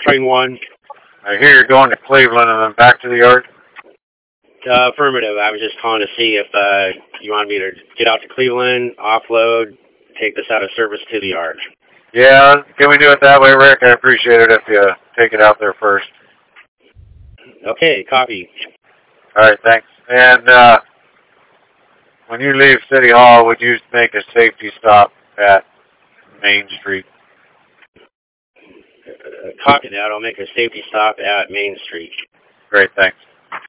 Spring 1. I hear you're going to Cleveland and then back to the yard. Affirmative. I was just calling to see if you wanted me to get out to Cleveland, offload, take this out of service to the yard. Yeah, can we do it that way, Rick? I appreciate it if you take it out there first. Okay, copy. All right, thanks. And when you leave City Hall, would you make a safety stop at Main Street? Copy that. I'll make a safety stop at Main Street. Great, thanks.